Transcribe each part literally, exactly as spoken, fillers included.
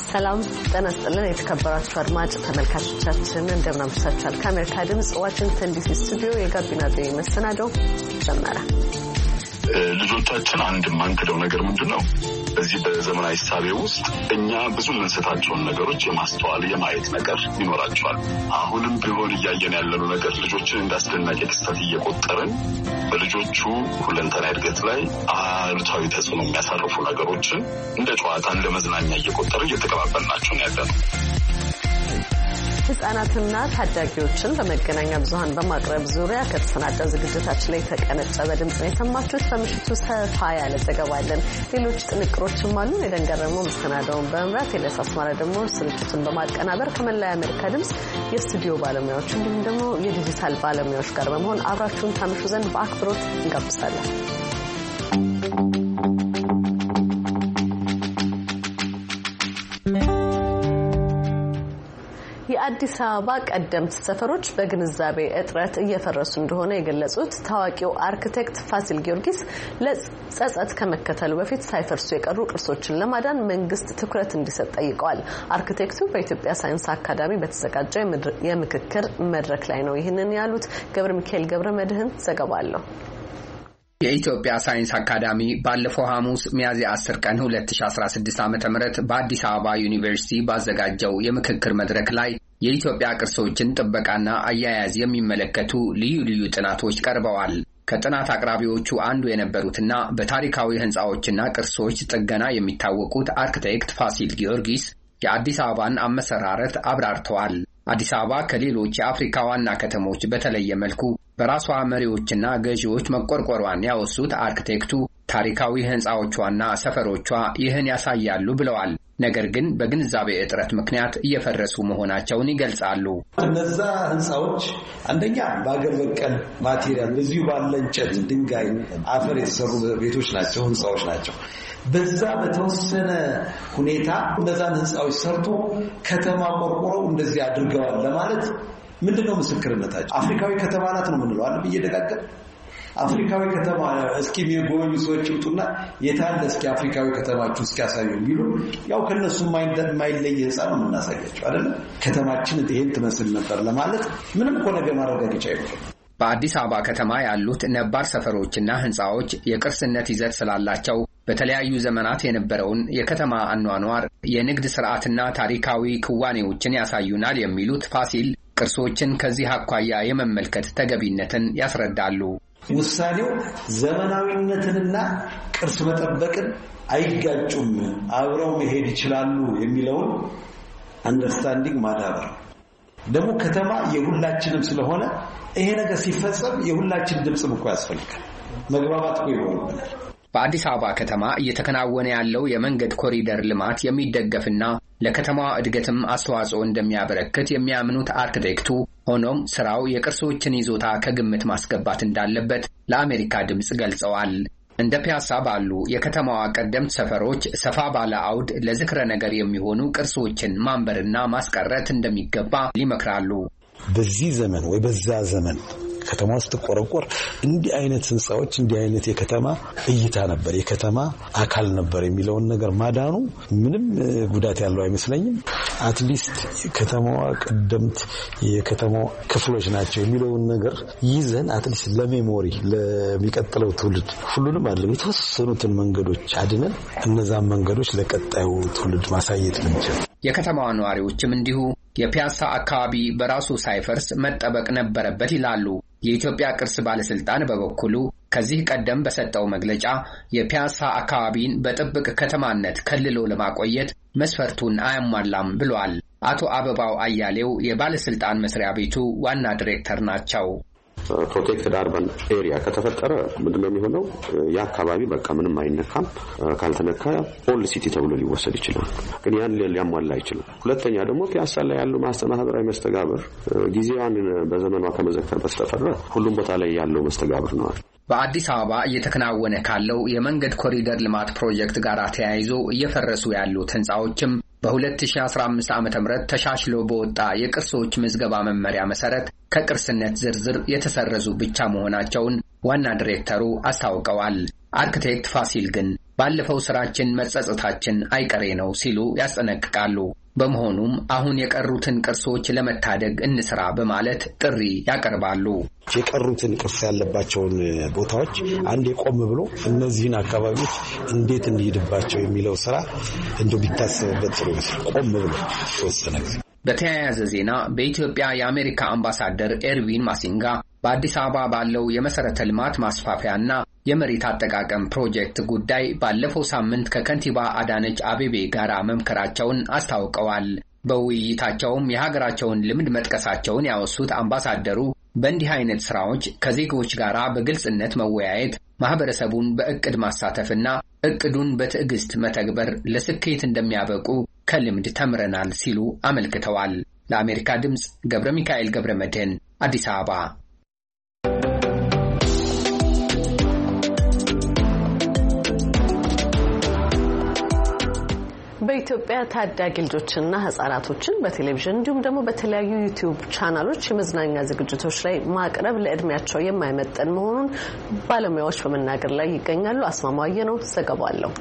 ሰላም ጤና ይስጥልን የተከበራችሁ አድማጭ ተመልካቾቻችን እንደምን አምሽታችኋል? ከአሜሪካ ድምጽ ዋሽንግተን ዲሲ ስቱዲዮ የጋቢና ቪኦኤ መሰናዶ ጀመረ። ልጆቻችን አንድ ማንከደው ነገር ምንድነው? በዚህ በዘመናዊ ሳቤ ውስጥ እኛ ብዙ የምንሰጣቸውን ነገሮች የማስተዋል የማየት ነገር ይኖራቸዋል። አሁንም ቢሆን እያየን ያለነው ነገር ልጆችን እንዳስደናቂ ክስተት እየቆጠርን በልጆቹ ሁለንተና እድገት ላይ አሉታዊ ተጽዕኖ የሚያሳርፉ ነገሮችን እንደ ጨዋታ እንደ መዝናኛ እየቆጠርን እየተቀባበልናቸው ነው ያለነው። ህጻናትና ታዳጊዎችን በመገናኛ ብዙሃን በማቅረብ ዙሪያ ከተሰናዳ ዝግጅታችን ላይ ተቀነጨበ ድምጽ ነው የሰማችሁት። በምሽቱ ሰፋ ያለ ዘገባ አለን። ሌሎች ጥንቅሮችም አሉ። የደንገረመው መሰናዳውን በመምራት ኤልያስ አስማራ ደግሞ ስርጭቱን በማቀናበር ከመላው የአሜሪካ ድምጽ የስቱዲዮ ባለሙያዎች እንዲሁም ደግሞ የዲጂታል ባለሙያዎች ጋር በመሆን አብራችሁን ታምሹ ዘንድ በአክብሮት እንጋብዛለን። የአዲስ አበባ ቀደምት ሰፈሮች በግንዛቤ እጥረት እየፈረሱ እንደሆነ የገለጹት ታዋቂው አርክቴክት ፋሲል ጊዮርጊስ ለጸጸት ከመከተሉ በፊት ሳይፈርሱ የቀሩ ቅርሶችን ለማዳን መንግስት ትኩረት እንዲሰጥ ጠይቀዋል። አርክቴክቱ በኢትዮጵያ ሳይንስ አካዳሚ በተዘጋጀው የምክክር መድረክ ላይ ነው ይህንን ያሉት። ገብረ ሚካኤል ገብረ መድህን ዘገባ አለው። የኢትዮጵያ ሳይንስ አካዳሚ ባለፈው ሐሙስ ሚያዝያ አስር ቀን ሁለት ሺህ አስራ ስድስት ዓመተ ምህረት በአዲስ አበባ ዩኒቨርሲቲ ባዘጋጀው የምክክር መድረክ ላይ የኢትዮጵያ ቅርሶችን ጥበቃና አያያዝ የሚመለከቱ ልዩ ልዩ ጥናቶች ቀርበዋል። ከጥናት አቅራቢዎቹ አንዱ የነበሩትና በታሪካዊ ህንጻዎችና ቅርሶች ጥገና የሚታወቁት አርክቴክት ፋሲል ጊዮርጊስ የአዲስ አበባን አመሰራረት አብራርተዋል። አዲስ አበባ ከሌሎች የአፍሪካ ዋና ከተሞች በተለየ መልኩ በራሷ መሪዎችና ገዢዎች መቆርቆሯን ያወሱት አርክቴክቱ ታሪካዊ ህንጻዎቿና ሰፈሮቿ ይህን ያሳያሉ ብለዋል። ነገር ግን በግንዛቤ እጥረት ምክንያት እየፈረሱ መሆናቸውን ይገልጻሉ። እነዛ ህንጻዎች አንደኛ በአገር በቀል ማቴሪያል እዚሁ ባለ እንጨት፣ ድንጋይ፣ አፈር የተሰሩ ቤቶች ናቸው፣ ህንጻዎች ናቸው። በዛ በተወሰነ ሁኔታ እነዛን ህንጻዎች ሰርቶ ከተማ ቆርቆረው እንደዚህ አድርገዋል ለማለት ምንድነው ምስክርነታቸው? አፍሪካዊ ከተማ ናት ነው የምንለው አይደል? እየደጋገም አፍሪካዊ ከተማ እስኪ የሚጎበኙ ሰዎች ይውጡና የታለ እስኪ አፍሪካዊ ከተማችሁ እስኪ ያሳዩ ቢሉ ያው ከነሱ የማይለይ ህንጻ ነው የምናሳያቸው አይደል? ከተማችን ይሄን ትመስል ነበር ለማለት ምንም እኮ ነገር ማረጋገጫ አይደለም። በአዲስ አበባ ከተማ ያሉት ነባር ሰፈሮችና ህንጻዎች የቅርስነት ይዘት ስላላቸው በተለያዩ ዘመናት የነበረውን የከተማ አኗኗር፣ የንግድ ስርዓትና ታሪካዊ ክዋኔዎችን ያሳዩናል የሚሉት ፋሲል ቅርሶችን ከዚህ አኳያ የመመልከት ተገቢነትን ያስረዳሉ። ውሳኔው ዘመናዊነትንና ቅርስ መጠበቅን አይጋጩም፣ አብረው መሄድ ይችላሉ የሚለውን አንደርስታንዲንግ ማዳበር ደግሞ ከተማ የሁላችንም ስለሆነ ይሄ ነገር ሲፈጸም የሁላችን ድምጽም እኮ ያስፈልጋል። መግባባት እኮ ይሆንብናል። በአዲስ አበባ ከተማ እየተከናወነ ያለው የመንገድ ኮሪደር ልማት የሚደገፍና ለከተማዋ እድገትም አስተዋጽኦ እንደሚያበረክት የሚያምኑት አርክቴክቱ ሆኖም ስራው የቅርሶችን ይዞታ ከግምት ማስገባት እንዳለበት ለአሜሪካ ድምጽ ገልጸዋል። እንደ ፒያሳ ባሉ የከተማዋ ቀደምት ሰፈሮች ሰፋ ባለ አውድ ለዝክረ ነገር የሚሆኑ ቅርሶችን ማንበርና ማስቀረት እንደሚገባ ይመክራሉ። በዚህ ዘመን ወይ በዛ ዘመን ከተማ ውስጥ ቆረቆር እንዲህ አይነት ህንጻዎች እንዲህ አይነት የከተማ እይታ ነበር፣ የከተማ አካል ነበር የሚለውን ነገር ማዳኑ ምንም ጉዳት ያለው አይመስለኝም። አትሊስት ከተማዋ ቀደምት የከተማው ክፍሎች ናቸው የሚለውን ነገር ይዘን አትሊስት ለሜሞሪ ለሚቀጥለው ትውልድ ሁሉንም አይደለም የተወሰኑትን መንገዶች አድነን እነዛን መንገዶች ለቀጣዩ ትውልድ ማሳየት እንችላለን። የከተማዋ ነዋሪዎችም እንዲሁ የፒያሳ አካባቢ በራሱ ሳይፈርስ መጠበቅ ነበረበት ይላሉ። የኢትዮጵያ ቅርስ ባለስልጣን በበኩሉ ከዚህ ቀደም በሰጠው መግለጫ የፒያሳ አካባቢን በጥብቅ ከተማነት ከልሎ ለማቆየት መስፈርቱን አያሟላም ብሏል። አቶ አበባው አያሌው የባለስልጣን መስሪያ ቤቱ ዋና ዲሬክተር ናቸው። ፕሮቴክትድ አርባን ኤሪያ ከተፈጠረ ምንድነው የሚሆነው? ያ አካባቢ በቃ ምንም አይነካም። ካልተነካ ኦልድ ሲቲ ተብሎ ሊወሰድ ይችላል። ግን ያን ሊያሟላ አይችልም። ሁለተኛ ደግሞ ፒያሳ ላይ ያለው ማስተናበራዊ መስተጋብር ጊዜዋን በዘመኗ ከመዘከር በስተቀር ሁሉም ቦታ ላይ ያለው መስተጋብር ነው። በአዲስ አበባ እየተከናወነ ካለው የመንገድ ኮሪደር ልማት ፕሮጀክት ጋር ተያይዞ እየፈረሱ ያሉት ህንጻዎችም በ2015 ዓመተ ምህረት ተሻሽሎ በወጣ የቅርሶች ምዝገባ መመሪያ መሰረት ከቅርስነት ዝርዝር የተሰረዙ ብቻ መሆናቸውን ዋና ዲሬክተሩ አስታውቀዋል። አርክቴክት ፋሲል ግን ባለፈው ስራችን መጸጸታችን አይቀሬ ነው ሲሉ ያስጠነቅቃሉ። በመሆኑም አሁን የቀሩትን ቅርሶች ለመታደግ እንስራ በማለት ጥሪ ያቀርባሉ። የቀሩትን ቅርስ ያለባቸውን ቦታዎች አንዴ ቆም ብሎ እነዚህን አካባቢዎች እንዴት እንሂድባቸው የሚለው ስራ እንደው ቢታሰብበት ጥሩ ነው። ቆም ብሎ ተወሰነ ጊዜ። በተያያዘ ዜና በኢትዮጵያ የአሜሪካ አምባሳደር ኤርዊን ማሲንጋ በአዲስ አበባ ባለው የመሰረተ ልማት ማስፋፊያና የመሬት አጠቃቀም ፕሮጀክት ጉዳይ ባለፈው ሳምንት ከከንቲባ አዳነች አቤቤ ጋር መምከራቸውን አስታውቀዋል። በውይይታቸውም የሀገራቸውን ልምድ መጥቀሳቸውን ያወሱት አምባሳደሩ በእንዲህ አይነት ስራዎች ከዜጎች ጋር በግልጽነት መወያየት፣ ማህበረሰቡን በእቅድ ማሳተፍና እቅዱን በትዕግስት መተግበር ለስኬት እንደሚያበቁ ከልምድ ተምረናል ሲሉ አመልክተዋል። ለአሜሪካ ድምጽ ገብረ ሚካኤል ገብረ መድህን አዲስ አበባ። በኢትዮጵያ ታዳጊ ልጆችና ህጻናቶችን በቴሌቪዥን እንዲሁም ደግሞ በተለያዩ ዩቲዩብ ቻናሎች የመዝናኛ ዝግጅቶች ላይ ማቅረብ ለእድሜያቸው የማይመጠን መሆኑን ባለሙያዎች በመናገር ላይ ይገኛሉ። አስማማየ ነው ዘገባው።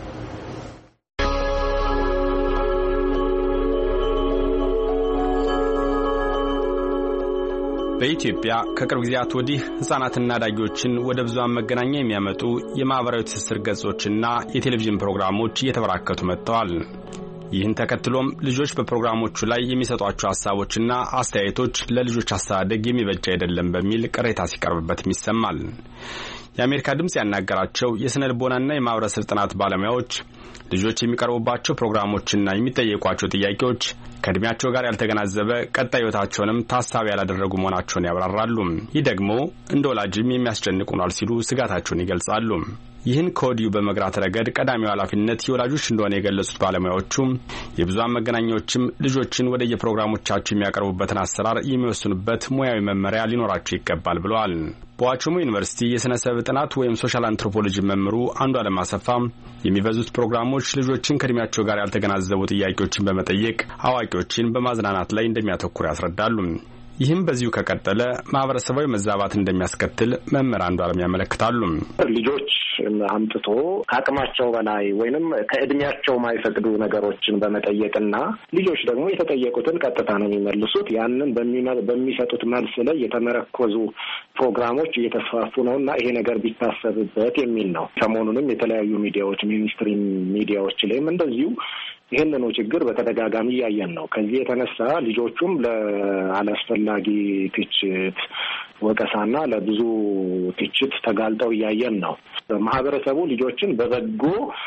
በኢትዮጵያ ከቅርብ ጊዜያት ወዲህ ህፃናትና አዳጊዎችን ወደ ብዙሃን መገናኛ የሚያመጡ የማህበራዊ ትስስር ገጾችና የቴሌቪዥን ፕሮግራሞች እየተበራከቱ መጥተዋል። ይህን ተከትሎም ልጆች በፕሮግራሞቹ ላይ የሚሰጧቸው ሐሳቦችና አስተያየቶች ለልጆች አስተዳደግ የሚበጃ አይደለም በሚል ቅሬታ ሲቀርብበትም ይሰማል። የአሜሪካ ድምጽ ያናገራቸው የስነ ልቦናና የማህበረሰብ ጥናት ባለሙያዎች ልጆች የሚቀርቡባቸው ፕሮግራሞችና የሚጠየቋቸው ጥያቄዎች ከእድሜያቸው ጋር ያልተገናዘበ ቀጣይ ህይወታቸውንም ታሳቢ ያላደረጉ መሆናቸውን ያብራራሉ። ይህ ደግሞ እንደ ወላጅም የሚያስጨንቅ ሆኗል ሲሉ ስጋታቸውን ይገልጻሉ። ይህን ከወዲሁ በመግራት ረገድ ቀዳሚው ኃላፊነት የወላጆች እንደሆነ የገለጹት ባለሙያዎቹ የብዙሃን መገናኛዎችም ልጆችን ወደ የፕሮግራሞቻቸው የሚያቀርቡበትን አሰራር የሚወስኑበት ሙያዊ መመሪያ ሊኖራቸው ይገባል ብለዋል። በዋቸሞ ዩኒቨርሲቲ የስነሰብ ጥናት ወይም ሶሻል አንትሮፖሎጂ መምህሩ አንዱዓለም አሰፋ የሚበዙት ፕሮግራሞች ልጆችን ከእድሜያቸው ጋር ያልተገናዘቡ ጥያቄዎችን በመጠየቅ አዋቂዎችን በማዝናናት ላይ እንደሚያተኩሩ ያስረዳሉ። ይህም በዚሁ ከቀጠለ ማህበረሰባዊ መዛባት እንደሚያስከትል መምህር አንዱዓለም ያመለክታሉ። ልጆች አምጥቶ ከአቅማቸው በላይ ወይንም ከእድሜያቸው ማይፈቅዱ ነገሮችን በመጠየቅና ልጆች ደግሞ የተጠየቁትን ቀጥታ ነው የሚመልሱት። ያንን በሚሰጡት መልስ ላይ የተመረኮዙ ፕሮግራሞች እየተስፋፉ ነውና ይሄ ነገር ቢታሰብበት የሚል ነው። ሰሞኑንም የተለያዩ ሚዲያዎች ሚኒስትሪ ሚዲያዎች ላይም እንደዚሁ ይሄንኑ ችግር በተደጋጋሚ ያያየን ነው። ከዚህ የተነሳ ልጆቹም ለአላስፈላጊ ትችት ወቀሳና ለብዙ ትችት ተጋልጠው ያያየን ነው። ማህበረሰቡ ልጆችን በበጎ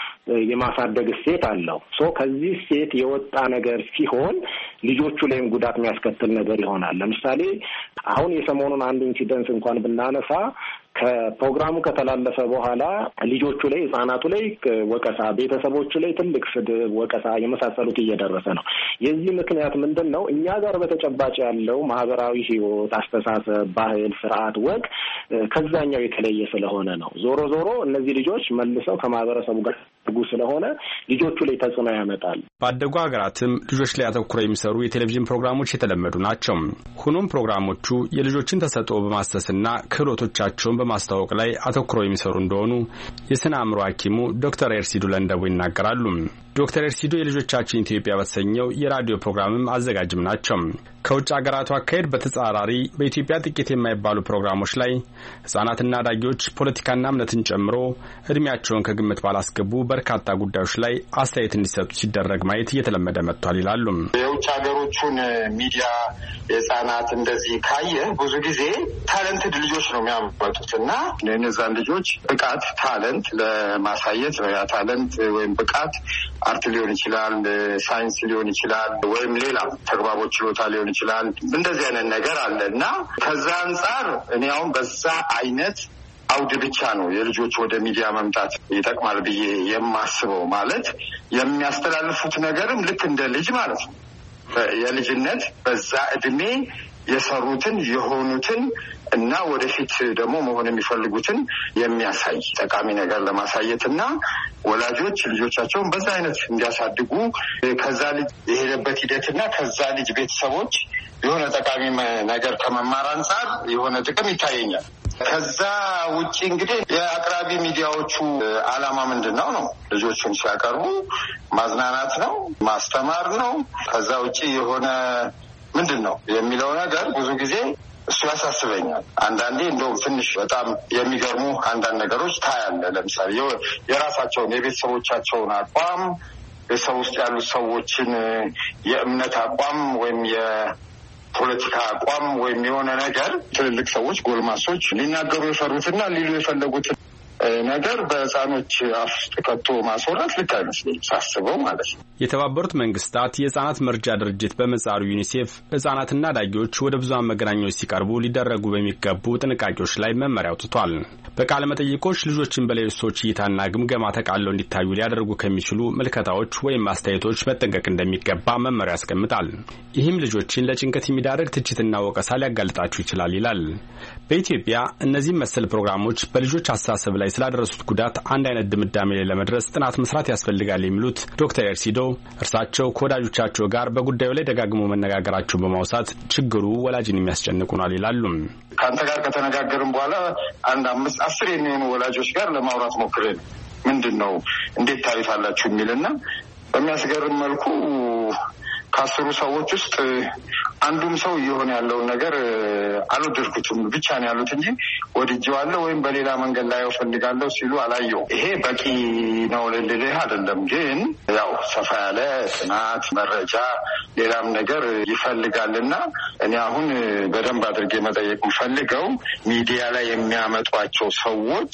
የማሳደግ ሴት አለው። ሶ ከዚህ ሴት የወጣ ነገር ሲሆን ልጆቹ ላይም ጉዳት የሚያስከትል ነገር ይሆናል። ለምሳሌ አሁን የሰሞኑን አንድ ኢንሲደንስ እንኳን ብናነሳ ከፕሮግራሙ ከተላለፈ በኋላ ልጆቹ ላይ ህጻናቱ ላይ ወቀሳ፣ ቤተሰቦቹ ላይ ትልቅ ስድብ፣ ወቀሳ የመሳሰሉት እየደረሰ ነው። የዚህ ምክንያት ምንድነው? እኛ ጋር በተጨባጭ ያለው ማህበራዊ ህይወት፣ አስተሳሰብ፣ ባህል፣ ስርዓት፣ ወግ ከዛኛው የተለየ ስለሆነ ነው። ዞሮ ዞሮ እነዚህ ልጆች መልሰው ከማህበረሰቡ ጋር ስለሆነ ልጆቹ ላይ ተጽዕኖ ያመጣል። ባደጉ ሀገራትም ልጆች ላይ አተኩረው የሚሰሩ የቴሌቪዥን ፕሮግራሞች የተለመዱ ናቸው። ሆኖም ፕሮግራሞቹ የልጆችን ተሰጥኦ በማስተስና ክህሎቶቻቸውን በማስተዋወቅ ላይ አተኩረው የሚሰሩ እንደሆኑ የስነ አእምሮ ሐኪሙ ዶክተር ኤርሲዱ ለንደቡ ይናገራሉ። ዶክተር ኤርሲዱ የልጆቻችን ኢትዮጵያ በተሰኘው የራዲዮ ፕሮግራምም አዘጋጅም ናቸው። ከውጭ ሀገራቱ አካሄድ በተጻራሪ በኢትዮጵያ ጥቂት የማይባሉ ፕሮግራሞች ላይ ህጻናትና አዳጊዎች ፖለቲካና እምነትን ጨምሮ እድሜያቸውን ከግምት ባላስገቡ በርካታ ጉዳዮች ላይ አስተያየት እንዲሰጡ ሲደረግ ማየት እየተለመደ መጥቷል ይላሉ። የውጭ ሀገሮቹን ሚዲያ የህጻናት እንደዚህ ካየ ብዙ ጊዜ ታለንትድ ልጆች ነው የሚያመጡት እና እነዛን ልጆች ብቃት ታለንት ለማሳየት ነው። ያ ታለንት ወይም ብቃት አርት ሊሆን ይችላል፣ ሳይንስ ሊሆን ይችላል፣ ወይም ሌላ ተግባቦት ችሎታ ሊሆን ይችላል። እንደዚህ አይነት ነገር አለ እና ከዛ አንጻር እኔ አሁን በዛ አይነት አውድ ብቻ ነው የልጆች ወደ ሚዲያ መምጣት ይጠቅማል ብዬ የማስበው። ማለት የሚያስተላልፉት ነገርም ልክ እንደ ልጅ ማለት ነው። የልጅነት በዛ እድሜ የሰሩትን የሆኑትን እና ወደፊት ደግሞ መሆን የሚፈልጉትን የሚያሳይ ጠቃሚ ነገር ለማሳየት እና ወላጆች ልጆቻቸውን በዛ አይነት እንዲያሳድጉ ከዛ ልጅ የሄደበት ሂደትና ከዛ ልጅ ቤተሰቦች የሆነ ጠቃሚ ነገር ከመማር አንጻር የሆነ ጥቅም ይታየኛል። ከዛ ውጪ እንግዲህ የአቅራቢ ሚዲያዎቹ ዓላማ ምንድነው ነው? ልጆቹን ሲያቀርቡ ማዝናናት ነው፣ ማስተማር ነው። ከዛ ውጪ የሆነ ምንድነው የሚለው ነገር ብዙ ጊዜ እሱ ያሳስበኛል። አንዳንዴ እንደውም ትንሽ በጣም የሚገርሙ አንዳንድ ነገሮች ታያለ። ለምሳሌ የራሳቸውን የቤተሰቦቻቸውን አቋም፣ ቤተሰብ ውስጥ ያሉት ሰዎችን የእምነት አቋም ወይም የፖለቲካ አቋም ወይም የሆነ ነገር ትልልቅ ሰዎች ጎልማሶች ሊናገሩ የፈሩትና ሊሉ የፈለጉትን ነገር በህፃኖች አፍ ከቶ ማስወራት ልክ አይመስለኝም ሳስበው ማለት ነው። የተባበሩት መንግስታት የህፃናት መርጃ ድርጅት በመጻሩ ዩኒሴፍ ህፃናትና አዳጊዎች ወደ ብዙሃን መገናኛዎች ሲቀርቡ ሊደረጉ በሚገቡ ጥንቃቄዎች ላይ መመሪያ አውጥቷል። በቃለ መጠይቆች ልጆችን በሌሎች ሰዎች እይታና ግምገማ ተቃለው እንዲታዩ ሊያደርጉ ከሚችሉ ምልከታዎች ወይም አስተያየቶች መጠንቀቅ እንደሚገባ መመሪያ ያስቀምጣል። ይህም ልጆችን ለጭንቀት የሚዳርግ ትችትና ወቀሳ ሊያጋልጣቸው ይችላል ይላል። በኢትዮጵያ እነዚህ መሰል ፕሮግራሞች በልጆች አስተሳሰብ ላይ ስላደረሱት ጉዳት አንድ አይነት ድምዳሜ ላይ ለመድረስ ጥናት መስራት ያስፈልጋል የሚሉት ዶክተር ኤርሲዶ እርሳቸው ከወዳጆቻቸው ጋር በጉዳዩ ላይ ደጋግሞ መነጋገራቸውን በማውሳት ችግሩ ወላጅን የሚያስጨንቁናል ይላሉ። ከአንተ ጋር ከተነጋገርን በኋላ አንድ አምስት አስር የሚሆኑ ወላጆች ጋር ለማውራት ሞክሬ ነው ምንድን ነው እንዴት ታሪፋላችሁ የሚልና በሚያስገርም መልኩ ከአስሩ ሰዎች ውስጥ አንዱም ሰው እየሆነ ያለውን ነገር አልወደድኩትም ብቻ ነው ያሉት እንጂ ወድጄዋለሁ ወይም በሌላ መንገድ ላይ እፈልጋለሁ ሲሉ አላየው። ይሄ በቂ ነው ልልህ አይደለም፣ ግን ያው ሰፋ ያለ ጥናት መረጃ ሌላም ነገር ይፈልጋልና እኔ አሁን በደንብ አድርጌ መጠየቅ የምፈልገው ሚዲያ ላይ የሚያመጧቸው ሰዎች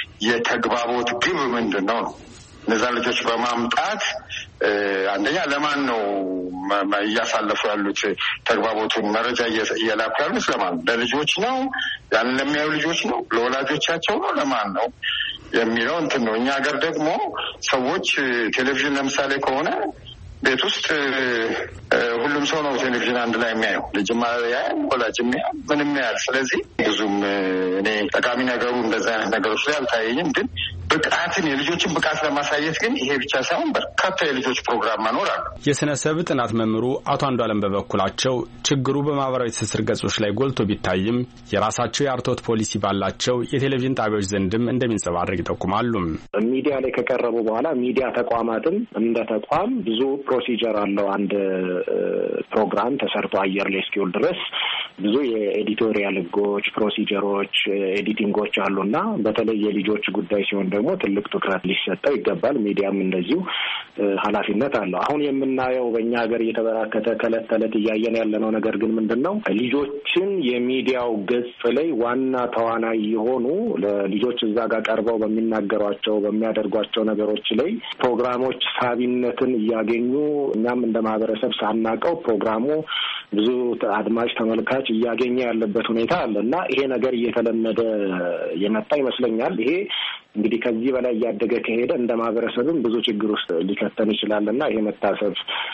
የተግባቦት ግብ ምንድን ነው ነው እነዛ ልጆች በማምጣት አንደኛ ለማን ነው እያሳለፉ ያሉት ተግባቦቱን መረጃ እየላኩ ያሉት ለማን ነው? ለልጆች ነው? ያን ለሚያዩ ልጆች ነው? ለወላጆቻቸው ነው? ለማን ነው የሚለው እንትን ነው። እኛ ሀገር ደግሞ ሰዎች ቴሌቪዥን ለምሳሌ ከሆነ ቤት ውስጥ ሁሉም ሰው ነው ቴሌቪዥን አንድ ላይ የሚያየው። ልጅማ ያያል፣ ወላጅም ያያል፣ ምንም ያያል። ስለዚህ ብዙም እኔ ጠቃሚ ነገሩ እንደዛ አይነት ነገሮች ላይ አልታየኝም። ግን ብቃትን የልጆችን ብቃት ለማሳየት ግን ይሄ ብቻ ሳይሆን በርካታ የልጆች ፕሮግራም መኖር አለ። የስነሰብ ጥናት መምህሩ አቶ አንዱዓለም በበኩላቸው ችግሩ በማህበራዊ ትስስር ገጾች ላይ ጎልቶ ቢታይም የራሳቸው የአርቶት ፖሊሲ ባላቸው የቴሌቪዥን ጣቢያዎች ዘንድም እንደሚንጸባረቅ ይጠቁማሉ። ሚዲያ ላይ ከቀረቡ በኋላ ሚዲያ ተቋማትም እንደ ተቋም ብዙ ፕሮሲጀር አለው። አንድ ፕሮግራም ተሰርቶ አየር ላይ እስኪውል ድረስ ብዙ የኤዲቶሪያል ህጎች፣ ፕሮሲጀሮች፣ ኤዲቲንጎች አሉና በተለይ የልጆች ጉዳይ ሲሆን ደግሞ ትልቅ ትኩረት ሊሰጠው ይገባል። ሚዲያም እንደዚሁ ኃላፊነት አለው። አሁን የምናየው በእኛ ሀገር እየተበራከተ ከዕለት ተዕለት እያየን ያለነው ነገር ግን ምንድን ነው? ልጆችን የሚዲያው ገጽ ላይ ዋና ተዋናይ የሆኑ ለልጆች እዛ ጋር ቀርበው በሚናገሯቸው በሚያደርጓቸው ነገሮች ላይ ፕሮግራሞች ሳቢነትን እያገኙ እኛም እንደ ማህበረሰብ ሳናቀው ፕሮግራሙ ብዙ አድማጭ ተመልካች እያገኘ ያለበት ሁኔታ አለ እና ይሄ ነገር እየተለመደ የመጣ ይመስለኛል። ይሄ እንግዲህ ከዚህ በላይ እያደገ ከሄደ እንደ ማህበረሰብም ብዙ ችግር ውስጥ ሊከተን ይችላልና ይሄ መታሰብ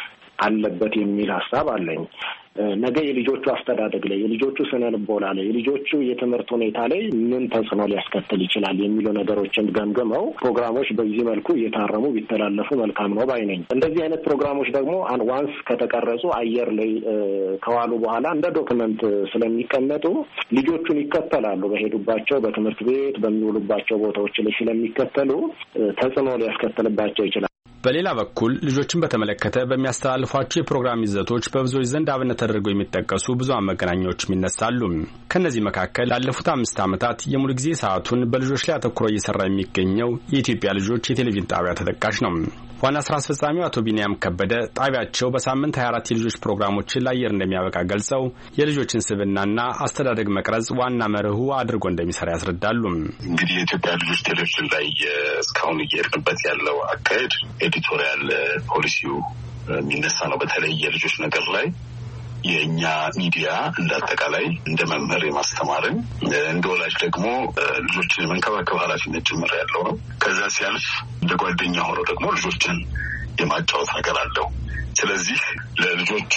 አለበት የሚል ሀሳብ አለኝ። ነገ የልጆቹ አስተዳደግ ላይ፣ የልጆቹ ስነ ልቦና ላይ፣ የልጆቹ የትምህርት ሁኔታ ላይ ምን ተጽዕኖ ሊያስከትል ይችላል የሚሉ ነገሮችን ገምግመው ፕሮግራሞች በዚህ መልኩ እየታረሙ ቢተላለፉ መልካም ነው ባይ ነኝ። እንደዚህ አይነት ፕሮግራሞች ደግሞ ዋንስ ከተቀረጹ አየር ላይ ከዋሉ በኋላ እንደ ዶክመንት ስለሚቀመጡ ልጆቹን ይከተላሉ። በሄዱባቸው በትምህርት ቤት በሚውሉባቸው ቦታዎች ላይ ስለሚከተሉ ተጽዕኖ ሊያስከትልባቸው ይችላል። በሌላ በኩል ልጆችን በተመለከተ በሚያስተላልፏቸው የፕሮግራም ይዘቶች በብዙዎች ዘንድ አብነት ተደርገው የሚጠቀሱ ብዙሃን መገናኛዎችም ይነሳሉ። ከነዚህ መካከል ላለፉት አምስት ዓመታት የሙሉ ጊዜ ሰዓቱን በልጆች ላይ አተኩሮ እየሰራ የሚገኘው የኢትዮጵያ ልጆች የቴሌቪዥን ጣቢያ ተጠቃሽ ነው። ዋና ስራ አስፈጻሚው አቶ ቢኒያም ከበደ ጣቢያቸው በሳምንት ሀያ አራት የልጆች ፕሮግራሞችን ለአየር እንደሚያበቃ ገልጸው የልጆችን ስብዕናና አስተዳደግ መቅረጽ ዋና መርሁ አድርጎ እንደሚሰራ ያስረዳሉ። እንግዲህ የኢትዮጵያ ልጆች ቴሌቪዥን ላይ እስካሁን እየሄድንበት ያለው አካሄድ ኤዲቶሪያል ፖሊሲው የሚነሳ ነው። በተለይ የልጆች ነገር ላይ የእኛ ሚዲያ እንዳጠቃላይ እንደ መምህር የማስተማርን እንደ ወላጅ ደግሞ ልጆችን የመንከባከብ ኃላፊነት ጭምር ያለው ነው። ከዛ ሲያልፍ እንደ ጓደኛ ሆኖ ደግሞ ልጆችን የማጫወት ነገር አለው። ስለዚህ ለልጆቹ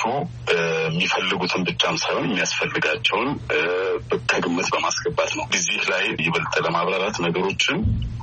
የሚፈልጉትን ብቻም ሳይሆን የሚያስፈልጋቸውን ከግምት በማስገባት ነው። እዚህ ላይ ይበልጥ ለማብራራት ነገሮችን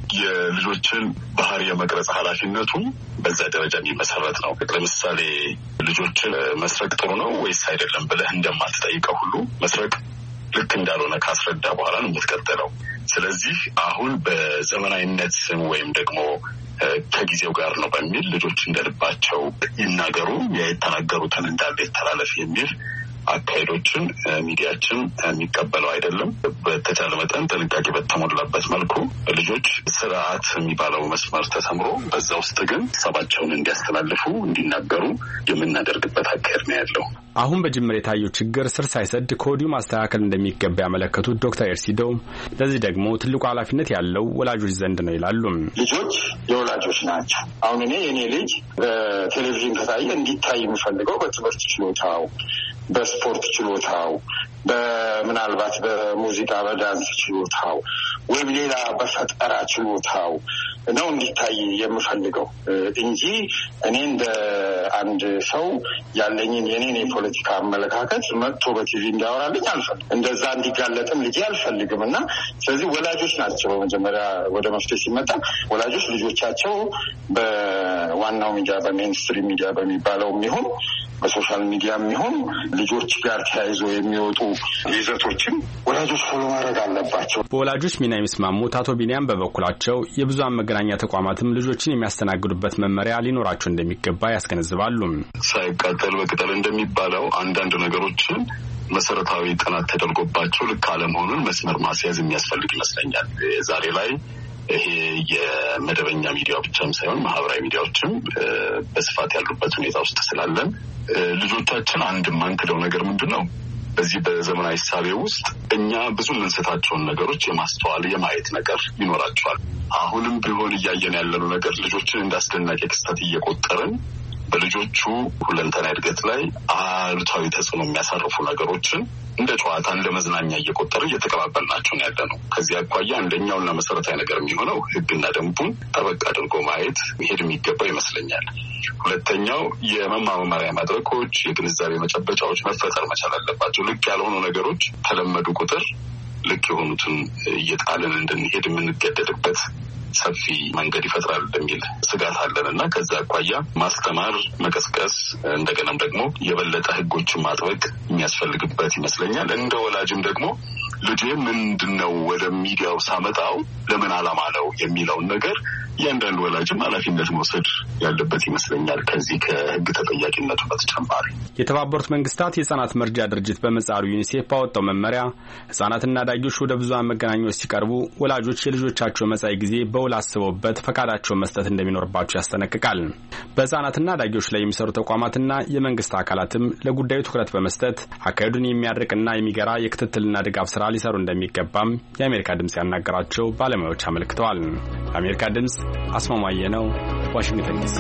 የልጆችን ባህሪ የመቅረጽ ኃላፊነቱ በዛ ደረጃ የሚመሰረት ነው። ለምሳሌ ልጆችን መስረቅ ጥሩ ነው ወይስ አይደለም ብለህ እንደማትጠይቀው ሁሉ መስረቅ ልክ እንዳልሆነ ካስረዳ በኋላ ነው የምትቀጥለው። ስለዚህ አሁን በዘመናዊነት ስም ወይም ደግሞ ከጊዜው ጋር ነው በሚል ልጆች እንደልባቸው ይናገሩ የተናገሩትን እንዳለ ይተላለፍ የሚል አካሄዶችን ሚዲያችን የሚቀበለው አይደለም። በተቻለ መጠን ጥንቃቄ በተሞላበት መልኩ ልጆች ስርዓት የሚባለው መስመር ተሰምሮ በዛ ውስጥ ግን ሀሳባቸውን እንዲያስተላልፉ እንዲናገሩ የምናደርግበት አካሄድ ነው ያለው። አሁን በጅምር የታየው ችግር ስር ሳይሰድ ከወዲሁ ማስተካከል እንደሚገባ ያመለከቱት ዶክተር ኤርሲዶ ለዚህ ደግሞ ትልቁ ኃላፊነት ያለው ወላጆች ዘንድ ነው ይላሉ። ልጆች የወላጆች ናቸው። አሁን እኔ የኔ ልጅ በቴሌቪዥን ከታየ እንዲታይ የምፈልገው በትምህርት ችሎታው፣ በስፖርት ችሎታው፣ በምናልባት በሙዚቃ በዳንስ ችሎታው ወይም ሌላ በፈጠራ ችሎታው ነው እንዲታይ የምፈልገው እንጂ እኔ እንደ አንድ ሰው ያለኝን የኔን የፖለቲካ አመለካከት መጥቶ በቲቪ እንዲያወራልኝ አልፈልግም። እንደዛ እንዲጋለጥም ልጄ አልፈልግም እና ስለዚህ ወላጆች ናቸው በመጀመሪያ ወደ መፍትሄ ሲመጣ ወላጆች ልጆቻቸው በዋናው ሚዲያ በሜንስትሪም ሚዲያ በሚባለው የሚሆን በሶሻል ሚዲያ የሚሆን ልጆች ጋር ተያይዞ የሚወጡ ይዘቶችን ወላጆች ፎሎ ማድረግ አለባቸው። በወላጆች ሚና የሚስማሙት አቶ ቢኒያም በበኩላቸው የብዙሃን መገናኛ ተቋማትም ልጆችን የሚያስተናግዱበት መመሪያ ሊኖራቸው እንደሚገባ ያስገነዝባሉ። ሳይቃጠል በቅጠል እንደሚባለው አንዳንድ ነገሮችን መሰረታዊ ጥናት ተደርጎባቸው ልክ አለመሆኑን መስመር ማስያዝ የሚያስፈልግ ይመስለኛል። ዛሬ ላይ ይሄ የመደበኛ ሚዲያ ብቻም ሳይሆን ማህበራዊ ሚዲያዎችም በስፋት ያሉበት ሁኔታ ውስጥ ስላለን ልጆቻችን አንድ ማንክደው ነገር ምንድነው በዚህ በዘመናዊ ሳቤ ውስጥ እኛ ብዙ የምንሰታቸውን ነገሮች የማስተዋል የማየት ነገር ይኖራቸዋል። አሁንም ቢሆን እያየን ያለነው ነገር ልጆችን እንዳስደናቂ ክስተት እየቆጠርን በልጆቹ ሁለንተና እድገት ላይ አሉታዊ ተጽዕኖ የሚያሳርፉ ነገሮችን እንደ ጨዋታ እንደ መዝናኛ እየቆጠረ እየተቀባበልናቸው ነው ያለነው። ከዚህ አኳያ አንደኛውና መሰረታዊ ነገር የሚሆነው ሕግና ደንቡን ጠበቅ አድርጎ ማየት መሄድ የሚገባ ይመስለኛል። ሁለተኛው የመማማሪያ መድረኮች፣ የግንዛቤ መጨበጫዎች መፈጠር መቻል አለባቸው። ልክ ያልሆኑ ነገሮች ተለመዱ ቁጥር ልክ የሆኑትን እየጣልን እንድንሄድ የምንገደድበት ሰፊ መንገድ ይፈጥራል የሚል ስጋት አለን እና ከዛ አኳያ ማስተማር፣ መቀስቀስ እንደገናም ደግሞ የበለጠ ህጎችን ማጥበቅ የሚያስፈልግበት ይመስለኛል። እንደ ወላጅም ደግሞ ልጄ ምንድነው ወደ ሚዲያው ሳመጣው ለምን አላማ ነው የሚለውን ነገር እያንዳንዱ ወላጅም ኃላፊነት መውሰድ ያለበት ይመስለኛል። ከዚህ ከህግ ተጠያቂነቱ በተጨማሪ የተባበሩት መንግስታት የህጻናት መርጃ ድርጅት በመጻሩ ዩኒሴፍ ባወጣው መመሪያ ህጻናትና አዳጊዎች ወደ ብዙሃን መገናኛዎች ሲቀርቡ ወላጆች የልጆቻቸው መጻኢ ጊዜ በውል አስበውበት ፈቃዳቸውን መስጠት እንደሚኖርባቸው ያስጠነቅቃል። በህጻናትና አዳጊዎች ላይ የሚሰሩ ተቋማትና የመንግስት አካላትም ለጉዳዩ ትኩረት በመስጠት አካሄዱን የሚያድርቅና የሚገራ የክትትልና ድጋፍ ስራ ሊሰሩ እንደሚገባም የአሜሪካ ድምጽ ያናገራቸው ባለሙያዎች አመልክተዋል። የአሜሪካ ድምጽ አስማማየ ነው፣ ዋሽንግተን ዲሲ።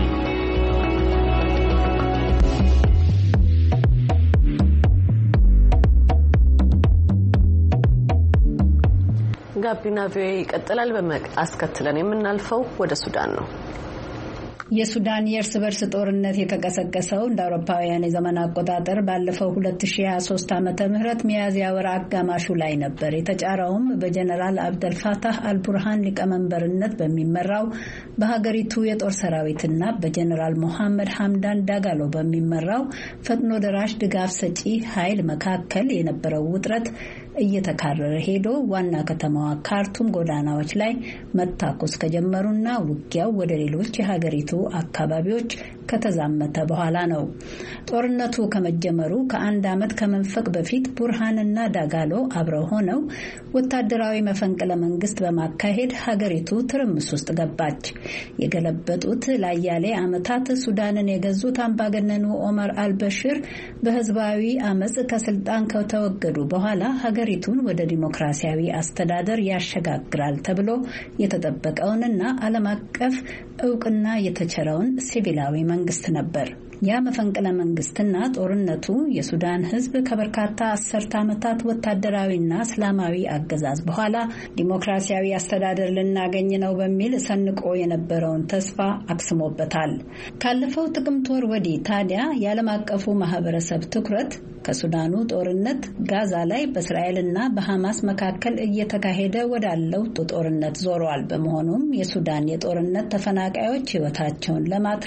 ጋቢና ቪኦኤ ይቀጥላል። በመቀጠል የምናልፈው ወደ ሱዳን ነው። የሱዳን የእርስ በርስ ጦርነት የተቀሰቀሰው እንደ አውሮፓውያን የዘመን አቆጣጠር ባለፈው ሁለት ሺህ ሃያ ሶስት ዓመተ ምህረት ሚያዝያ ወር አጋማሹ ላይ ነበር። የተጫረውም በጀነራል አብደልፋታህ አልቡርሃን ሊቀመንበርነት በሚመራው በሀገሪቱ የጦር ሰራዊትና በጀነራል ሞሐመድ ሐምዳን ዳጋሎ በሚመራው ፈጥኖ ደራሽ ድጋፍ ሰጪ ኃይል መካከል የነበረው ውጥረት እየተካረረ ሄዶ ዋና ከተማዋ ካርቱም ጎዳናዎች ላይ መታኮስ ከጀመሩና ውጊያው ወደ ሌሎች የሀገሪቱ አካባቢዎች ከተዛመተ በኋላ ነው። ጦርነቱ ከመጀመሩ ከአንድ ዓመት ከመንፈቅ በፊት ቡርሃንና ዳጋሎ አብረው ሆነው ወታደራዊ መፈንቅለ መንግስት በማካሄድ ሀገሪቱ ትርምስ ውስጥ ገባች። የገለበጡት ለአያሌ ዓመታት ሱዳንን የገዙት አምባገነኑ ኦመር አልበሽር በህዝባዊ አመጽ ከስልጣን ከተወገዱ በኋላ ሀገሪቱን ወደ ዲሞክራሲያዊ አስተዳደር ያሸጋግራል ተብሎ የተጠበቀውንና ዓለም አቀፍ እውቅና የተቸረውን ሲቪላዊ መንግስት ነበር። ያ መፈንቅለ መንግስትና ጦርነቱ የሱዳን ህዝብ ከበርካታ አስርተ ዓመታት ወታደራዊና እስላማዊ አገዛዝ በኋላ ዲሞክራሲያዊ አስተዳደር ልናገኝ ነው በሚል ሰንቆ የነበረውን ተስፋ አክስሞበታል። ካለፈው ጥቅምት ወር ወዲህ ታዲያ የዓለም አቀፉ ማህበረሰብ ትኩረት ከሱዳኑ ጦርነት ጋዛ ላይ በእስራኤልና በሐማስ መካከል እየተካሄደ ወዳለው ጦርነት ዞሯል። በመሆኑም የሱዳን የጦርነት ተፈናቃዮች ህይወታቸውን ለማትረፍ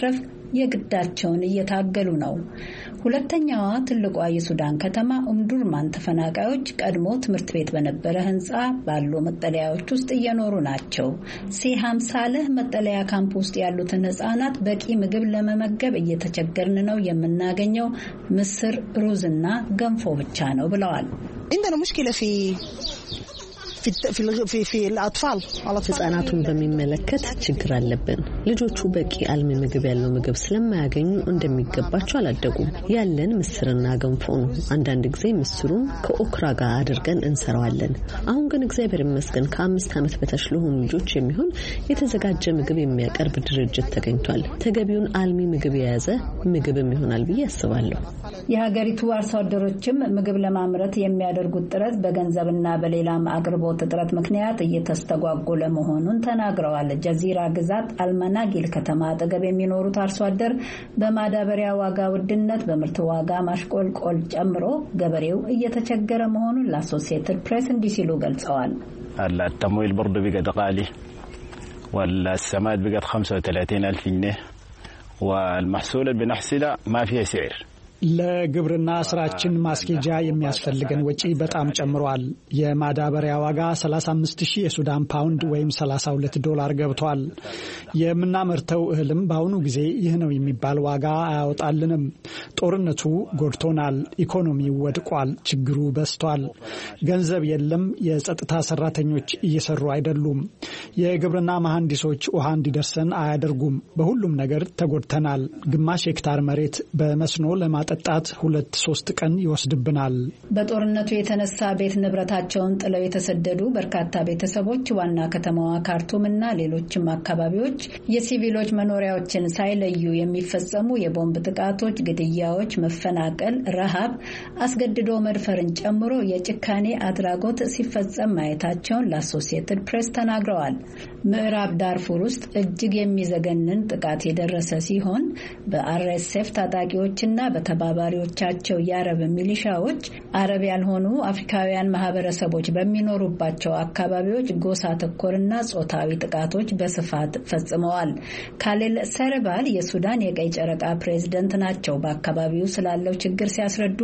የግዳቸውን እየታገሉ ነው። ሁለተኛዋ ትልቋ የሱዳን ከተማ ኡምዱርማን ተፈናቃዮች ቀድሞ ትምህርት ቤት በነበረ ህንጻ ባሉ መጠለያዎች ውስጥ እየኖሩ ናቸው። ሲሃም ሳለህ መጠለያ ካምፕ ውስጥ ያሉትን ህጻናት በቂ ምግብ ለመመገብ እየተቸገርን ነው፣ የምናገኘው ምስር፣ ሩዝና ገንፎ ብቻ ነው ብለዋል። عندنا مشكلة في في في في الأطفال ህጻናቱን በሚመለከት ችግር አለብን። ልጆቹ በቂ አልሚ ምግብ ያለው ምግብ ስለማያገኙ እንደሚገባቸው አላደጉም። ያለን ምስርና ገንፎ ነው። አንዳንድ ጊዜ ምስሩን ከኦክራ ጋር አድርገን እንሰራዋለን። አሁን ግን እግዚአብሔር ይመስገን ከአምስት ዓመት በታች ለሆኑ ልጆች የሚሆን የተዘጋጀ ምግብ የሚያቀርብ ድርጅት ተገኝቷል። ተገቢውን አልሚ ምግብ የያዘ ምግብም ይሆናል ብዬ አስባለሁ። የሀገሪቱ አርሶ አደሮችም ምግብ ለማምረት የሚያደርጉት ጥረት በገንዘብና በሌላም አቅርቦት ጥረት ምክንያት እየተስተጓጎለ መሆኑን ተናግረዋል። ጀዚራ ግዛት አልመናጊል ከተማ አጠገብ የሚኖሩት አርሶ አደር በማዳበሪያ ዋጋ ውድነት፣ በምርት ዋጋ ማሽቆልቆል ጨምሮ ገበሬው እየተቸገረ መሆኑን ለአሶሲኤትድ ፕሬስ እንዲህ ሲሉ ገልጸዋል። التمويل برضه بقى غالي والسماد بقى خمسة وثلاثين ألف جنيه والمحصول اللي بنحصله ما فيها سعر ለግብርና ስራችን ማስኬጃ የሚያስፈልገን ወጪ በጣም ጨምሯል። የማዳበሪያ ዋጋ ሰላሳ አምስት ሺህ የሱዳን ፓውንድ ወይም ሰላሳ ሁለት ዶላር ገብቷል። የምናመርተው እህልም በአሁኑ ጊዜ ይህ ነው የሚባል ዋጋ አያወጣልንም። ጦርነቱ ጎድቶናል። ኢኮኖሚው ወድቋል። ችግሩ በስቷል። ገንዘብ የለም። የጸጥታ ሰራተኞች እየሰሩ አይደሉም። የግብርና መሐንዲሶች ውሃ እንዲደርሰን አያደርጉም። በሁሉም ነገር ተጎድተናል። ግማሽ ሄክታር መሬት በመስኖ ለማ ጣት ሁለት ሶስት ቀን ይወስድብናል። በጦርነቱ የተነሳ ቤት ንብረታቸውን ጥለው የተሰደዱ በርካታ ቤተሰቦች ዋና ከተማዋ ካርቱምና ሌሎችም አካባቢዎች የሲቪሎች መኖሪያዎችን ሳይለዩ የሚፈጸሙ የቦምብ ጥቃቶች፣ ግድያዎች፣ መፈናቀል፣ ረሃብ፣ አስገድዶ መድፈርን ጨምሮ የጭካኔ አድራጎት ሲፈጸም ማየታቸውን ለአሶሲኤትድ ፕሬስ ተናግረዋል። ምዕራብ ዳርፉር ውስጥ እጅግ የሚዘገንን ጥቃት የደረሰ ሲሆን በአርኤስኤፍ ታጣቂዎችና በተባባሪዎቻቸው የአረብ ሚሊሻዎች አረብ ያልሆኑ አፍሪካውያን ማህበረሰቦች በሚኖሩባቸው አካባቢዎች ጎሳ ተኮርና ጾታዊ ጥቃቶች በስፋት ፈጽመዋል። ካሌል ሰርባል የሱዳን የቀይ ጨረቃ ፕሬዝዳንት ናቸው። በአካባቢው ስላለው ችግር ሲያስረዱ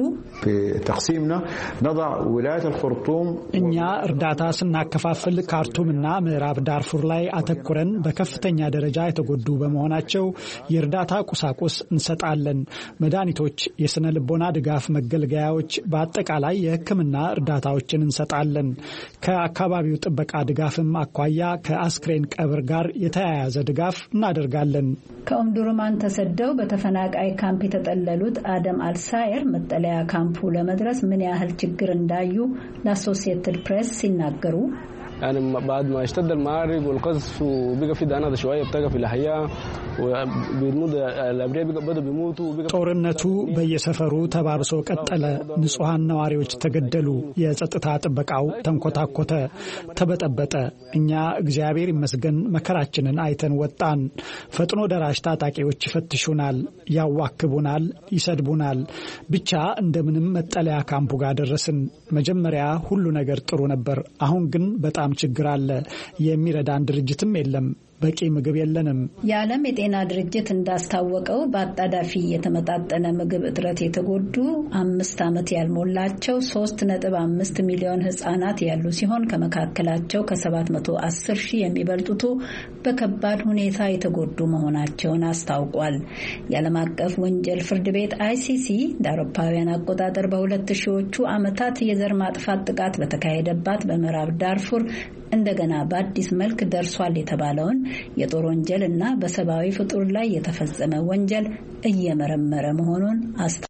እኛ እርዳታ ስናከፋፍል ካርቱምና ምዕራብ ዳርፉር ላይ አተኩረን በከፍተኛ ደረጃ የተጎዱ በመሆናቸው የእርዳታ ቁሳቁስ እንሰጣለን። መድኃኒቶች፣ የስነ ልቦና ድጋፍ መገልገያዎች፣ በአጠቃላይ የሕክምና እርዳታዎችን እንሰጣለን። ከአካባቢው ጥበቃ ድጋፍም አኳያ ከአስክሬን ቀብር ጋር የተያያዘ ድጋፍ እናደርጋለን። ከኡምዱርማን ተሰደው በተፈናቃይ ካምፕ የተጠለሉት አደም አልሳየር መጠለያ ካምፑ ለመድረስ ምን ያህል ችግር እንዳዩ ለአሶሲኤትድ ፕሬስ ሲናገሩ يعني بعد ما اشتد المعارك والقذف وبقى في دهانات شويه بتقى في الاحياء وبيموت الابرياء بدأوا بيموتوا ጦርነቱ በየሰፈሩ ተባብሶ ቀጠለ። ንጹሃን ነዋሪዎች ተገደሉ። የጸጥታ ጥበቃው ተንኮታኮተ፣ ተበጠበጠ። እኛ እግዚአብሔር ይመስገን መከራችንን አይተን ወጣን። ፈጥኖ ደራሽ ታጣቂዎች ይፈትሹናል፣ ያዋክቡናል፣ ይሰድቡናል። ብቻ እንደምንም መጠለያ ካምፑ ጋር ደረስን። መጀመሪያ ሁሉ ነገር ጥሩ ነበር። አሁን ግን በጣም ችግር አለ። የሚረዳን ድርጅትም የለም። በቂ ምግብ የለንም። የዓለም የጤና ድርጅት እንዳስታወቀው በአጣዳፊ የተመጣጠነ ምግብ እጥረት የተጎዱ አምስት ዓመት ያልሞላቸው ሶስት ነጥብ አምስት ሚሊዮን ህጻናት ያሉ ሲሆን ከመካከላቸው ከሰባት መቶ አስር ሺህ የሚበልጡት በከባድ ሁኔታ የተጎዱ መሆናቸውን አስታውቋል። የዓለም አቀፍ ወንጀል ፍርድ ቤት አይሲሲ በአውሮፓውያን አቆጣጠር በሁለት ሺዎቹ ዓመታት የዘር ማጥፋት ጥቃት በተካሄደባት በምዕራብ ዳርፉር እንደገና በአዲስ መልክ ደርሷል የተባለውን የጦር ወንጀል እና በሰብአዊ ፍጡር ላይ የተፈጸመ ወንጀል እየመረመረ መሆኑን አስታ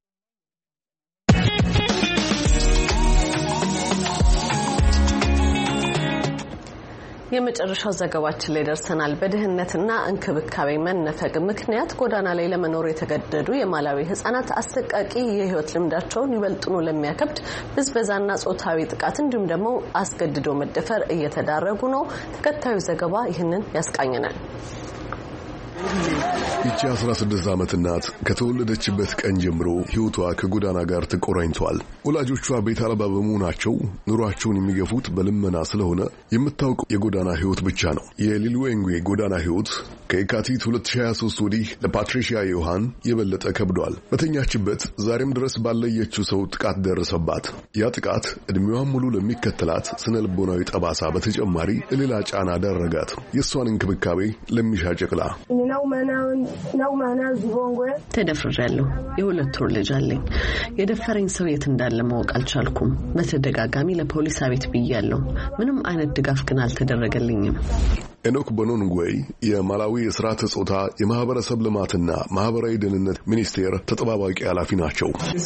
የመጨረሻው ዘገባችን ላይ ደርሰናል። በድህነትና እንክብካቤ መነፈግ ምክንያት ጎዳና ላይ ለመኖር የተገደዱ የማላዊ ህጻናት አሰቃቂ የህይወት ልምዳቸውን ይበልጡኑ ለሚያከብድ ብዝበዛና ጾታዊ ጥቃት እንዲሁም ደግሞ አስገድዶ መደፈር እየተዳረጉ ነው። ተከታዩ ዘገባ ይህንን ያስቃኘናል። ይቺ አስራ ስድስት ዓመት እናት ከተወለደችበት ቀን ጀምሮ ሕይወቷ ከጎዳና ጋር ተቆራኝቷል። ወላጆቿ ቤት አልባ በመሆናቸው ኑሯቸውን የሚገፉት በልመና ስለሆነ የምታውቀው የጎዳና ሕይወት ብቻ ነው። የሊልዌንጌ ጎዳና ሕይወት ከየካቲት ሁለት ሺህ ሃያ ሦስት ወዲህ ለፓትሪሺያ ዮሐን የበለጠ ከብዷል። በተኛችበት ዛሬም ድረስ ባለየችው ሰው ጥቃት ደረሰባት። ያ ጥቃት ዕድሜዋን ሙሉ ለሚከተላት ስነ ልቦናዊ ጠባሳ በተጨማሪ ሌላ ጫና አደረጋት። የእሷን እንክብካቤ ለሚሻ ጨቅላ ተደፍሬያለሁ። የሁለት ወር ልጅ አለኝ። የደፈረኝ ሰው የት እንዳለ ማወቅ አልቻልኩም። በተደጋጋሚ ለፖሊስ አቤት ብያለሁ። ምንም አይነት ድጋፍ ግን አልተደረገልኝም። ኤኖክ ቦኖንጎይ የማላዊ የሥርዓተ ጾታ የማህበረሰብ ልማትና ማህበራዊ ደህንነት ሚኒስቴር ተጠባባቂ ኃላፊ ናቸው።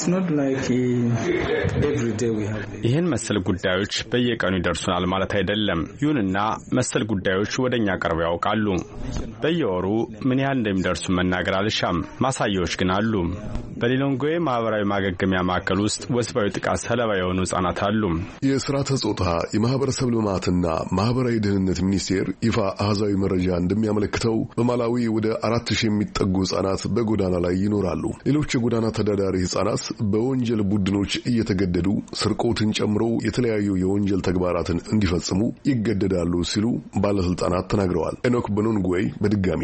ይህን መሰል ጉዳዮች በየቀኑ ይደርሱናል ማለት አይደለም። ይሁንና መሰል ጉዳዮች ወደኛ ቀርበው ያውቃሉ። በየወሩ ምን ያህል እንደሚደርሱ መናገር አልሻም። ማሳያዎች ግን አሉ። በሊሎንጌ ማህበራዊ ማገገሚያ ማዕከል ውስጥ ወሲባዊ ጥቃት ሰለባ የሆኑ ህጻናት አሉ። የሥርዓተ ጾታ የማህበረሰብ ልማትና ማህበራዊ ደህንነት ሚኒስቴር ይፋ አሃዛዊ መረጃ እንደሚያመለክተው በማላዊ ወደ አራት ሺህ የሚጠጉ ህጻናት በጎዳና ላይ ይኖራሉ። ሌሎች የጎዳና ተዳዳሪ ህጻናት በወንጀል ቡድኖች እየተገደዱ ስርቆትን ጨምሮ የተለያዩ የወንጀል ተግባራትን እንዲፈጽሙ ይገደዳሉ ሲሉ ባለስልጣናት ተናግረዋል። ኤኖክ ቦኖንጎይ በድጋሚ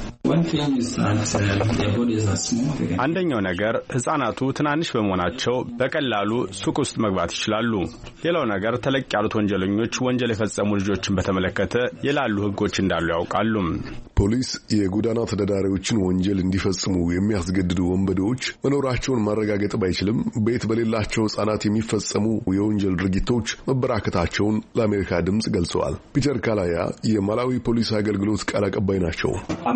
አንደኛው ነገር ህጻናቱ ትናንሽ በመሆናቸው በቀላሉ ሱቅ ውስጥ መግባት ይችላሉ። ሌላው ነገር ተለቅ ያሉት ወንጀለኞች ወንጀል የፈጸሙ ልጆችን በተመለከተ የላሉ ህጎች እንዳሉ ያውቃሉ። ፖሊስ የጎዳና ተዳዳሪዎችን ወንጀል እንዲፈጽሙ የሚያስገድዱ ወንበዴዎች መኖራቸውን ማረጋገጥ ባይችልም ቤት በሌላቸው ህጻናት የሚፈጸሙ የወንጀል ድርጊቶች መበራከታቸውን ለአሜሪካ ድምጽ ገልጸዋል። ፒተር ካላያ የማላዊ ፖሊስ አገልግሎት ቃል አቀባይ ናቸው።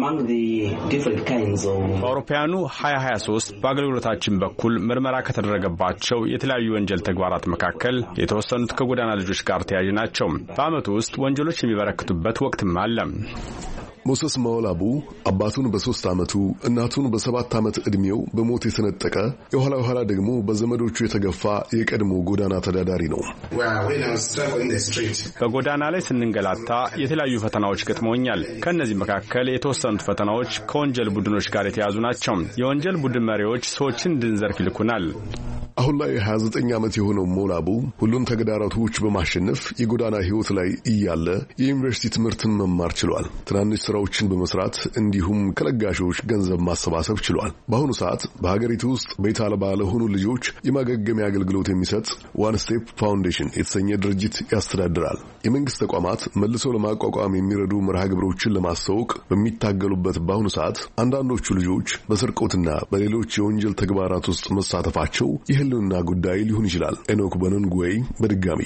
በአውሮፓውያኑ ሀያ ሀያ ሦስት በአገልግሎታችን በኩል ምርመራ ከተደረገባቸው የተለያዩ ወንጀል ተግባራት መካከል የተወሰኑት ከጎዳና ልጆች ጋር ተያያዥ ናቸው። በአመቱ ውስጥ ወንጀሎች የሚበረክቱበት ወቅትም አለ። ሞሰስ ማውላቡ አባቱን በሶስት ዓመቱ እናቱን በሰባት ዓመት ዕድሜው በሞት የተነጠቀ የኋላ ኋላ ደግሞ በዘመዶቹ የተገፋ የቀድሞ ጎዳና ተዳዳሪ ነው። በጎዳና ላይ ስንንገላታ የተለያዩ ፈተናዎች ገጥመውኛል። ከእነዚህ መካከል የተወሰኑት ፈተናዎች ከወንጀል ቡድኖች ጋር የተያዙ ናቸው። የወንጀል ቡድን መሪዎች ሰዎችን እንድንዘርፍ ይልኩናል። አሁን ላይ ሃያ ዘጠኝ ዓመት የሆነው ሞላቡ ሁሉን ተግዳሮቶች በማሸነፍ የጎዳና ሕይወት ላይ እያለ የዩኒቨርሲቲ ትምህርትን መማር ችሏል። ትናንሽ ስራዎችን በመስራት እንዲሁም ከለጋሾች ገንዘብ ማሰባሰብ ችሏል። በአሁኑ ሰዓት በሀገሪቱ ውስጥ ቤት አልባ ለሆኑ ልጆች የማገገሚያ አገልግሎት የሚሰጥ ዋን ስቴፕ ፋውንዴሽን የተሰኘ ድርጅት ያስተዳድራል። የመንግስት ተቋማት መልሶ ለማቋቋም የሚረዱ መርሃ ግብሮችን ለማስተዋወቅ በሚታገሉበት በአሁኑ ሰዓት አንዳንዶቹ ልጆች በስርቆትና በሌሎች የወንጀል ተግባራት ውስጥ መሳተፋቸው የህልውና ጉዳይ ሊሆን ይችላል። ኤኖክ ቦኖንጎይ በድጋሚ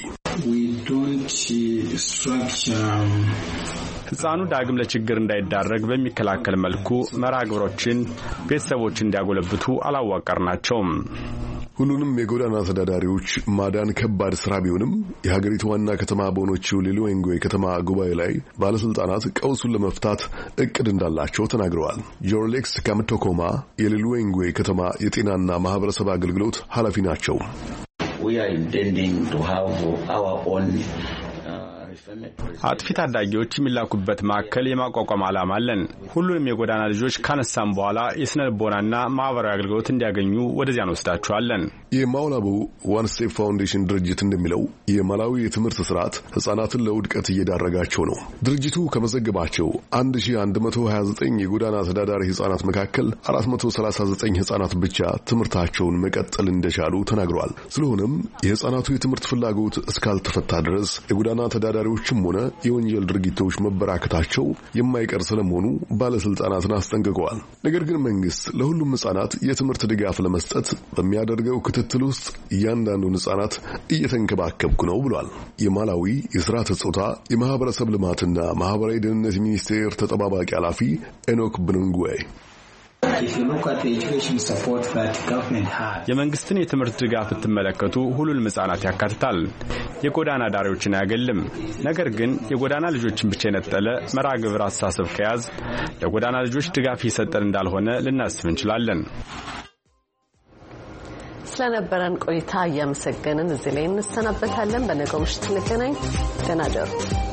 ህፃኑ ዳግም ለችግር እንዳይዳረግ በሚከላከል መልኩ መርሃ ግብሮችን ቤተሰቦች እንዲያጎለብቱ አላዋቀርናቸውም። ሁሉንም የጎዳና ተዳዳሪዎች ማዳን ከባድ ስራ ቢሆንም የሀገሪቱ ዋና ከተማ በሆነችው ሊሎንጌ ከተማ ጉባኤ ላይ ባለስልጣናት ቀውሱን ለመፍታት እቅድ እንዳላቸው ተናግረዋል። ጆርሌክስ ካምቶኮማ የሊሎንጌ ከተማ የጤናና ማህበረሰብ አገልግሎት ኃላፊ ናቸው። አጥፊ ታዳጊዎች የሚላኩበት ማዕከል የማቋቋም ዓላማ አለን። ሁሉንም የጎዳና ልጆች ካነሳም በኋላ የስነ ልቦናና ማህበራዊ አገልግሎት እንዲያገኙ ወደዚያ እንወስዳቸዋለን። የማውላቡ ዋን ስቴፕ ፋውንዴሽን ድርጅት እንደሚለው የማላዊ የትምህርት ስርዓት ህጻናትን ለውድቀት እየዳረጋቸው ነው። ድርጅቱ ከመዘገባቸው አንድ ሺህ አንድ መቶ ሀያ ዘጠኝ የጎዳና ተዳዳሪ ህጻናት መካከል አራት መቶ ሰላሳ ዘጠኝ ህጻናት ብቻ ትምህርታቸውን መቀጠል እንደቻሉ ተናግረዋል። ስለሆነም የህጻናቱ የትምህርት ፍላጎት እስካልተፈታ ድረስ የጎዳና ተዳዳሪዎችም ሆነ የወንጀል ድርጊቶች መበራከታቸው የማይቀር ስለመሆኑ ባለስልጣናትን አስጠንቅቀዋል። ነገር ግን መንግስት ለሁሉም ህጻናት የትምህርት ድጋፍ ለመስጠት በሚያደርገው ክትትል ውስጥ እያንዳንዱን ህጻናት እየተንከባከብኩ ነው ብሏል። የማላዊ የሥርዓተ ጾታ የማህበረሰብ ልማትና ማህበራዊ ደህንነት ሚኒስቴር ተጠባባቂ ኃላፊ ኤኖክ ቦኖንጎይ የመንግስትን የትምህርት ድጋፍ ብትመለከቱ ሁሉንም ህጻናት ያካትታል። የጎዳና ዳሪዎችን አያገልም። ነገር ግን የጎዳና ልጆችን ብቻ የነጠለ መርሃ ግብር አስተሳሰብ ከያዝ ለጎዳና ልጆች ድጋፍ እየሰጠን እንዳልሆነ ልናስብ እንችላለን። ስለነበረን ቆይታ እያመሰገንን እዚህ ላይ እንሰናበታለን። በነገው ምሽት እንገናኝ። ደህና እደሩ።